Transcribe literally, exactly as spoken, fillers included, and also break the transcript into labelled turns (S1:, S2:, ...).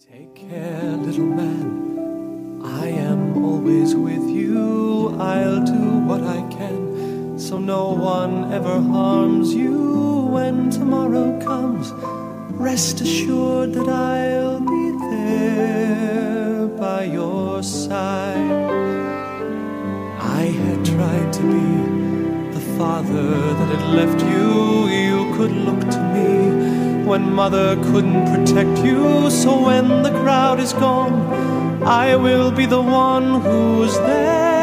S1: Take care, little man, I am always with you. I'll do what I can, so no one ever harms you. When tomorrow comes, rest assured that I'll be there by your side. I had tried to be the father that had left you. You could look to me when mother couldn't protect you. So when the crowd is gone, I will be the one who's there.